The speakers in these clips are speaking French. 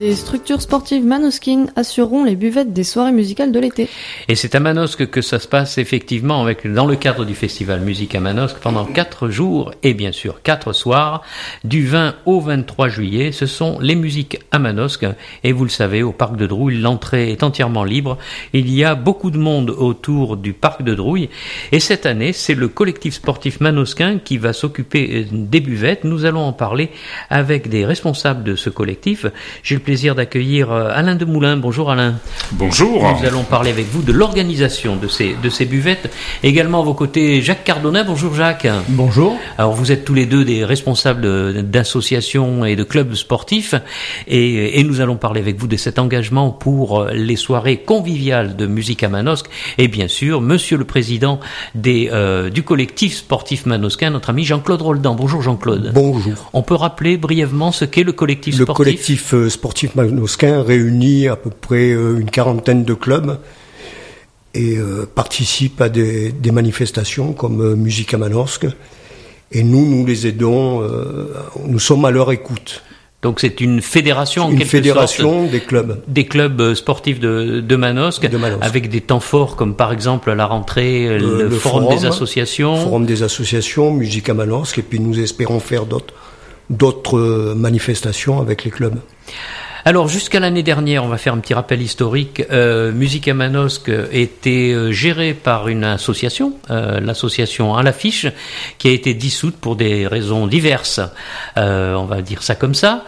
Les structures sportives Manoskin assureront les buvettes des soirées musicales de l'été. Et c'est à Manosque que ça se passe effectivement dans le cadre du festival Musique à Manosque pendant 4 jours et bien sûr 4 soirs du 20 au 23 juillet. Ce sont les musiques à Manosque et vous le savez, au parc de Drouille, l'entrée est entièrement libre. Il y a beaucoup de monde autour du parc de Drouille et cette année, c'est le collectif sportif manosquin qui va s'occuper des buvettes. Nous allons en parler avec des responsables de ce collectif. J'ai le plaisir d'accueillir Alain Demoulin. Bonjour Alain. Bonjour. Nous allons parler avec vous de l'organisation de ces buvettes. Également à vos côtés, Jacques Cardona. Bonjour Jacques. Bonjour. Alors vous êtes tous les deux des responsables d'associations et de clubs sportifs et nous allons parler avec vous de cet engagement pour les soirées conviviales de Musique à Manosque et bien sûr monsieur le président du collectif sportif manosquin, notre ami Jean-Claude Roldan. Bonjour Jean-Claude. Bonjour. On peut rappeler brièvement ce qu'est le collectif sportif? Le collectif sportif manosquin réunit à peu près une quarantaine de clubs et participe à des manifestations comme Musique à Manosque. Et nous les aidons, nous sommes à leur écoute. Donc c'est une fédération en quelque sorte. Une fédération des clubs. Des clubs sportifs de Manosque, avec des temps forts comme par exemple à la rentrée, le forum des associations. Forum des associations, Musique à Manosque, et puis nous espérons faire d'autres manifestations avec les clubs. Alors jusqu'à l'année dernière, on va faire un petit rappel historique, Musique à Manosque était gérée par une association, l'association À l'Affiche, qui a été dissoute pour des raisons diverses, on va dire ça comme ça.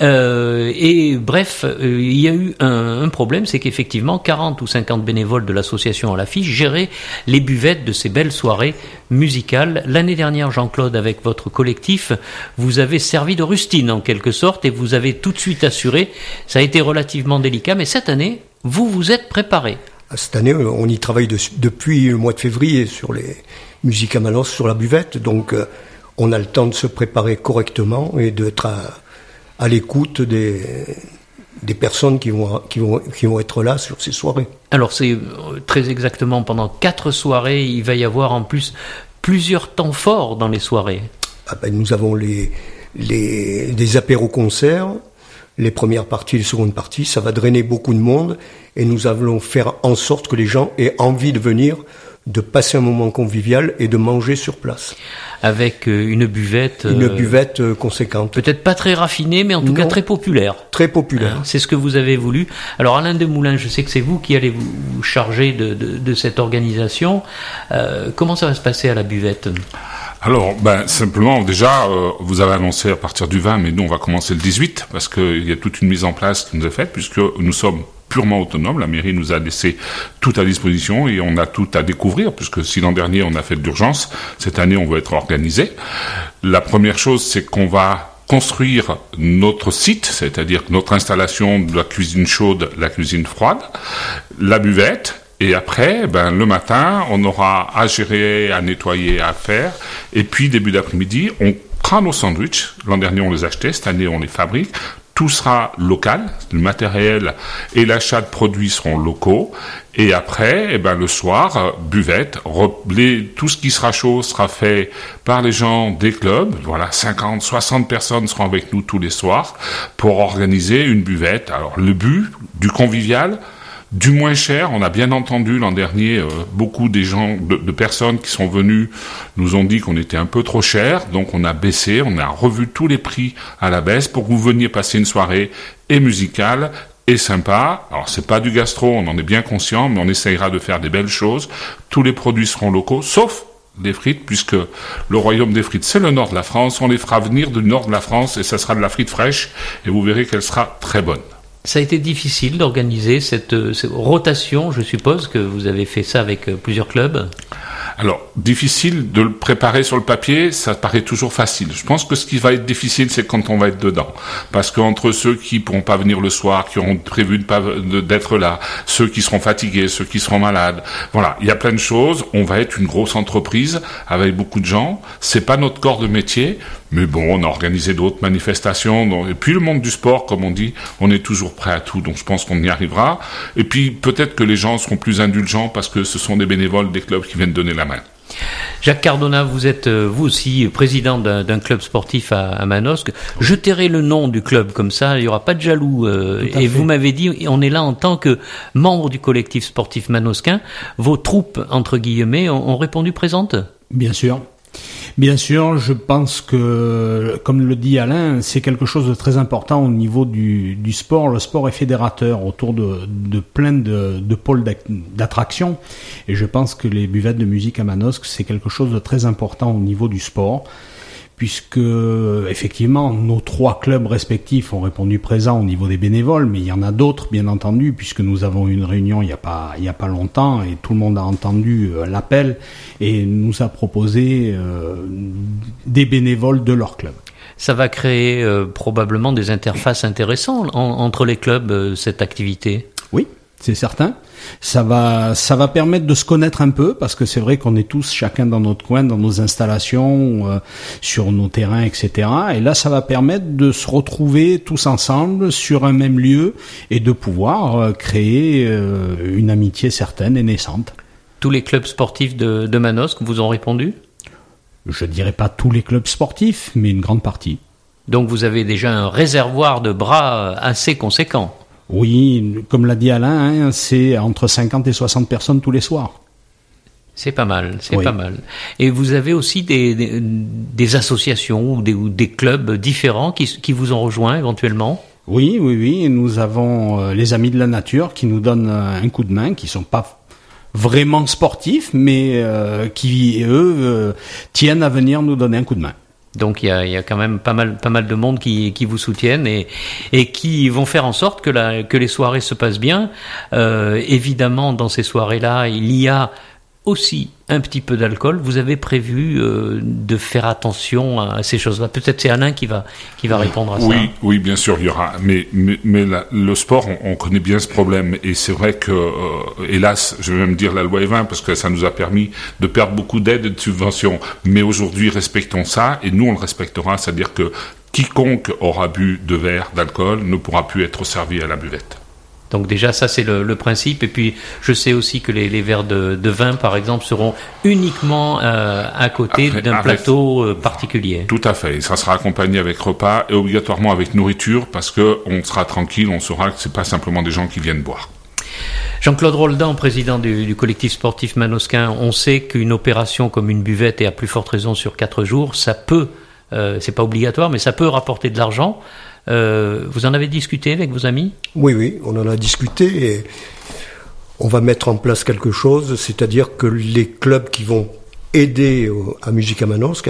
Et bref, il y a eu un problème, c'est qu'effectivement 40 ou 50 bénévoles de l'association À l'Affiche géraient les buvettes de ces belles soirées musicales. L'année dernière, Jean-Claude, avec votre collectif, vous avez servi de rustine en quelque sorte et vous avez tout de suite assuré. Ça a été relativement délicat, mais cette année, vous vous êtes préparé. Cette année, on y travaille depuis le mois de février sur les Musiques à Manosque, sur la buvette, donc on a le temps de se préparer correctement et d'être à l'écoute des personnes qui vont être là sur ces soirées. Alors c'est très exactement pendant 4 soirées, il va y avoir en plus plusieurs temps forts dans les soirées. Nous avons des apéros-concerts, les premières parties, les secondes parties, ça va drainer beaucoup de monde et nous allons faire en sorte que les gens aient envie de venir, de passer un moment convivial et de manger sur place. Avec une buvette... Une buvette conséquente. Peut-être pas très raffinée, mais en tout cas très populaire. Très populaire. C'est ce que vous avez voulu. Alors Alain Demoulin, je sais que c'est vous qui allez vous charger de cette organisation. Comment ça va se passer à la buvette ? Alors, simplement, déjà, vous avez annoncé à partir du 20, mais nous, on va commencer le 18, parce qu'il y a toute une mise en place qui nous est faite, puisque nous sommes purement autonomes. La mairie nous a laissé tout à disposition et on a tout à découvrir, puisque si l'an dernier, on a fait de l'urgence, cette année, on va être organisé. La première chose, c'est qu'on va construire notre site, c'est-à-dire notre installation de la cuisine chaude, la cuisine froide, la buvette. Et après, le matin, on aura à gérer, à nettoyer, à faire. Et puis, début d'après-midi, on prend nos sandwichs. L'an dernier, on les achetait. Cette année, on les fabrique. Tout sera local. Le matériel et l'achat de produits seront locaux. Et après, le soir, buvette. Tout ce qui sera chaud sera fait par les gens des clubs. Voilà, 50, 60 personnes seront avec nous tous les soirs pour organiser une buvette. Alors, le but du convivial, du moins cher. On a bien entendu l'an dernier, beaucoup des gens, de personnes qui sont venues nous ont dit qu'on était un peu trop cher, donc on a baissé, on a revu tous les prix à la baisse pour que vous veniez passer une soirée et musicale et sympa. Alors c'est pas du gastro, on en est bien conscient, mais on essayera de faire des belles choses. Tous les produits seront locaux, sauf les frites, puisque le royaume des frites, c'est le nord de la France. On les fera venir du nord de la France et ça sera de la frite fraîche et vous verrez qu'elle sera très bonne. Ça a été difficile d'organiser cette rotation, je suppose que vous avez fait ça avec plusieurs clubs. Alors, difficile de le préparer sur le papier, ça paraît toujours facile. Je pense que ce qui va être difficile, c'est quand on va être dedans. Parce qu'entre ceux qui pourront pas venir le soir, qui auront prévu d'être là, ceux qui seront fatigués, ceux qui seront malades, voilà, il y a plein de choses. On va être une grosse entreprise avec beaucoup de gens. C'est pas notre corps de métier, mais bon, on a organisé d'autres manifestations. Et puis le monde du sport, comme on dit, on est toujours prêt à tout. Donc je pense qu'on y arrivera. Et puis peut-être que les gens seront plus indulgents parce que ce sont des bénévoles des clubs qui viennent donner la main. Jacques Cardona, vous êtes vous aussi président d'un club sportif à Manosque. Je tairai le nom du club comme ça, il n'y aura pas de jaloux. Et vous m'avez dit, on est là en tant que membre du collectif sportif manosquin. Vos troupes, entre guillemets, ont répondu présentes ? Bien sûr. Bien sûr, je pense que, comme le dit Alain, c'est quelque chose de très important au niveau du sport. Le sport est fédérateur autour de plein de pôles d'attraction. Et je pense que les buvettes de musique à Manosque, c'est quelque chose de très important au niveau du sport. Puisque, effectivement, nos 3 clubs respectifs ont répondu présent au niveau des bénévoles, mais il y en a d'autres, bien entendu, puisque nous avons eu une réunion il y a pas longtemps, et tout le monde a entendu l'appel, et nous a proposé des bénévoles de leur club. Ça va créer probablement des interfaces intéressantes entre les clubs, cette activité. Oui, c'est certain. Ça va permettre de se connaître un peu, parce que c'est vrai qu'on est tous chacun dans notre coin, dans nos installations, sur nos terrains, etc. Et là, ça va permettre de se retrouver tous ensemble sur un même lieu et de pouvoir créer une amitié certaine et naissante. Tous les clubs sportifs de Manosque vous ont répondu ? Je dirais pas tous les clubs sportifs, mais une grande partie. Donc vous avez déjà un réservoir de bras assez conséquent. Oui, comme l'a dit Alain, c'est entre 50 et 60 personnes tous les soirs. C'est pas mal, pas mal. Et vous avez aussi des associations ou des clubs différents qui vous ont rejoint éventuellement ? Oui. Nous avons les Amis de la Nature qui nous donnent un coup de main, qui sont pas vraiment sportifs, mais qui, eux, tiennent à venir nous donner un coup de main. Donc il y a quand même pas mal de monde qui vous soutiennent et qui vont faire en sorte que les soirées se passent bien. Évidemment, dans ces soirées-là, il y a aussi un petit peu d'alcool. Vous avez prévu de faire attention à ces choses-là. Peut-être c'est Alain qui va répondre à ça. Oui, bien sûr, il y aura. Mais le sport, on connaît bien ce problème. Et c'est vrai que, hélas, je vais même dire la loi E20, parce que ça nous a permis de perdre beaucoup d'aides et de subventions. Mais aujourd'hui, respectons ça, et nous, on le respectera. C'est-à-dire que quiconque aura bu 2 verres d'alcool ne pourra plus être servi à la buvette. Donc déjà, ça c'est le principe. Et puis, je sais aussi que les verres de vin, par exemple, seront uniquement à côté d'un plateau particulier. Tout à fait. Ça sera accompagné avec repas et obligatoirement avec nourriture, parce que on sera tranquille, on saura que c'est pas simplement des gens qui viennent boire. Jean-Claude Roldan, président du collectif sportif manosquin, on sait qu'une opération comme une buvette, et à plus forte raison sur 4 jours, ça peut, c'est pas obligatoire, mais ça peut rapporter de l'argent. Vous en avez discuté avec vos amis ? Oui, on en a discuté et on va mettre en place quelque chose, c'est-à-dire que les clubs qui vont aider à Musique à Manosque,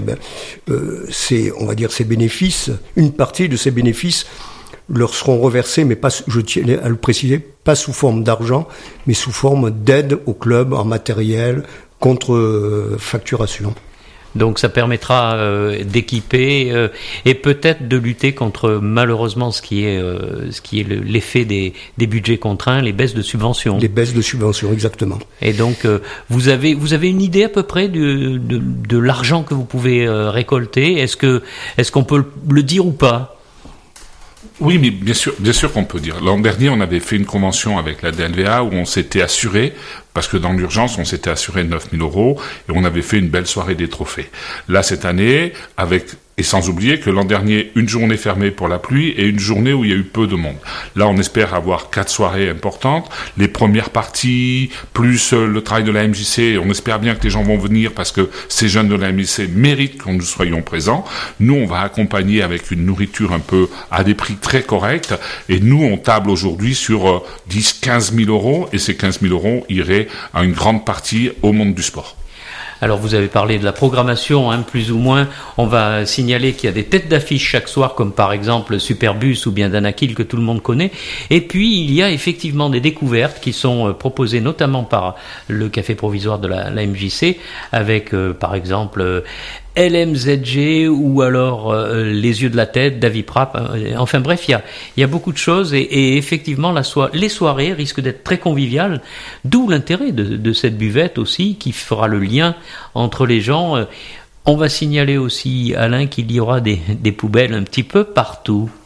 on va dire ces bénéfices, une partie de ces bénéfices leur seront reversés, mais pas, je tiens à le préciser, pas sous forme d'argent, mais sous forme d'aide au club en matériel contre facturation. Donc ça permettra d'équiper et peut-être de lutter contre malheureusement ce qui est l'effet des budgets contraints, les baisses de subventions. Les baisses de subventions, exactement. Et donc vous avez une idée à peu près de l'argent que vous pouvez récolter. Est-ce qu'on peut le dire ou pas ? Oui, mais bien sûr qu'on peut dire. L'an dernier, on avait fait une convention avec la DNVA où on s'était assuré, parce que dans l'urgence, on s'était assuré 9 000 € et on avait fait une belle soirée des trophées. Là, cette année, et sans oublier que l'an dernier, une journée fermée pour la pluie et une journée où il y a eu peu de monde. Là, on espère avoir 4 soirées importantes. Les premières parties, plus le travail de la MJC, on espère bien que les gens vont venir parce que ces jeunes de la MJC méritent que nous soyons présents. Nous, on va accompagner avec une nourriture un peu à des prix très corrects et nous, on table aujourd'hui sur 10-15 000 € et ces 15 000 € iraient à une grande partie au monde du sport. Alors vous avez parlé de la programmation, plus ou moins. On va signaler qu'il y a des têtes d'affiche chaque soir, comme par exemple Superbus ou bien Danakil que tout le monde connaît. Et puis il y a effectivement des découvertes qui sont proposées notamment par le café provisoire de la MJC, avec par exemple LMZG ou alors Les Yeux de la Tête, David Prapp. Enfin bref, il y a beaucoup de choses et effectivement les soirées risquent d'être très conviviales, d'où l'intérêt de cette buvette aussi qui fera le lien entre les gens. On va signaler aussi, Alain, qu'il y aura des poubelles un petit peu partout.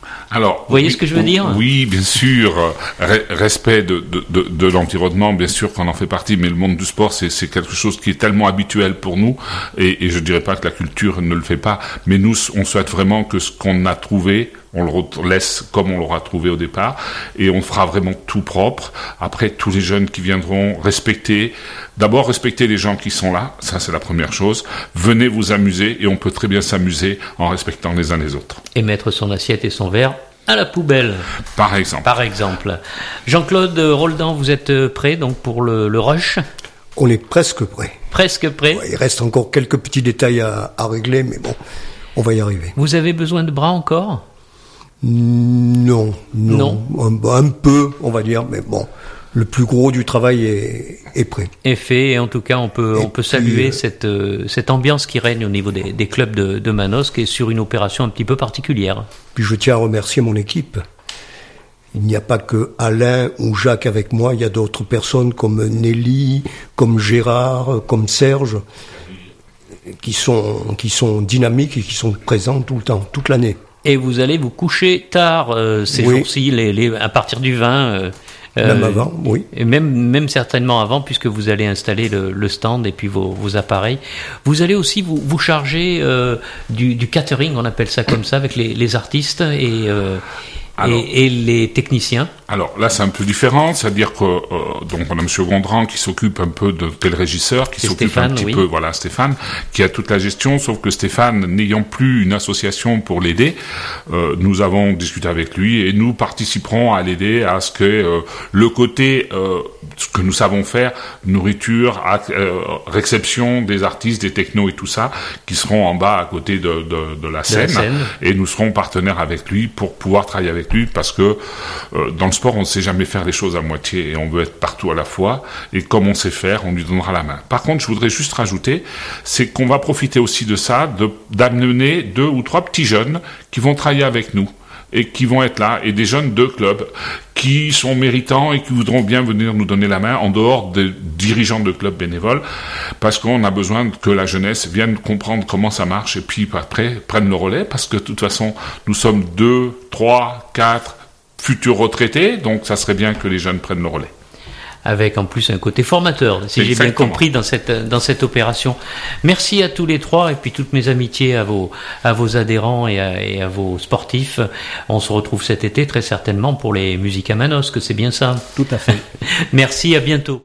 Alors, vous voyez ce que je veux dire? Oui, bien sûr. Respect de l'environnement, bien sûr qu'on en fait partie, mais le monde du sport, c'est quelque chose qui est tellement habituel pour nous, et je dirais pas que la culture ne le fait pas, mais nous, on souhaite vraiment que ce qu'on a trouvé, on le laisse comme on l'aura trouvé au départ, et on fera vraiment tout propre. Après, tous les jeunes qui viendront d'abord respecter les gens qui sont là, ça c'est la première chose. Venez vous amuser, et on peut très bien s'amuser en respectant les uns les autres. Et mettre son assiette et son verre à la poubelle. Par exemple. Jean-Claude Roldan, vous êtes prêt donc pour le rush? On est presque prêt. Presque prêt. Ouais, il reste encore quelques petits détails à régler, mais bon, on va y arriver. Vous avez besoin de bras encore? Non. Un peu, on va dire, mais bon, le plus gros du travail est prêt. Est fait, et en tout cas, on peut saluer cette ambiance qui règne au niveau des clubs de Manosque, et sur une opération un petit peu particulière. Puis je tiens à remercier mon équipe. Il n'y a pas que Alain ou Jacques avec moi, il y a d'autres personnes comme Nelly, comme Gérard, comme Serge, qui sont dynamiques et qui sont présents tout le temps, toute l'année. Et vous allez vous coucher tard ces jours-ci, à partir du 20. Même avant, oui. Et même certainement avant, puisque vous allez installer le stand et puis vos appareils. Vous allez aussi vous charger du catering, on appelle ça comme ça, avec les artistes et les techniciens. Alors là, c'est un peu différent, c'est-à-dire que donc on a Monsieur Gondran qui s'occupe un peu de régisseur, qui s'occupe Stéphane, un petit peu, voilà, Stéphane, qui a toute la gestion, sauf que Stéphane, n'ayant plus une association pour l'aider, nous avons discuté avec lui et nous participerons à l'aider à ce que le côté ce que nous savons faire, nourriture, réception des artistes, des technos et tout ça, qui seront en bas à côté de la scène, et nous serons partenaires avec lui pour pouvoir travailler avec lui, parce que dans le sport, on ne sait jamais faire les choses à moitié, et on veut être partout à la fois, et comme on sait faire, on lui donnera la main. Par contre, je voudrais juste rajouter, c'est qu'on va profiter aussi de ça, d'amener 2 ou 3 petits jeunes qui vont travailler avec nous, et qui vont être là, et des jeunes de clubs qui sont méritants et qui voudront bien venir nous donner la main en dehors des dirigeants de clubs bénévoles, parce qu'on a besoin que la jeunesse vienne comprendre comment ça marche et puis après prenne le relais, parce que de toute façon nous sommes 2, 3, 4 futurs retraités, donc ça serait bien que les jeunes prennent le relais. Avec en plus un côté formateur, si j'ai bien compris dans cette opération. Merci à tous les 3, et puis toutes mes amitiés à vos adhérents et à vos sportifs. On se retrouve cet été très certainement pour les Musiques à Manosque, c'est bien ça? Tout à fait. Merci, à bientôt.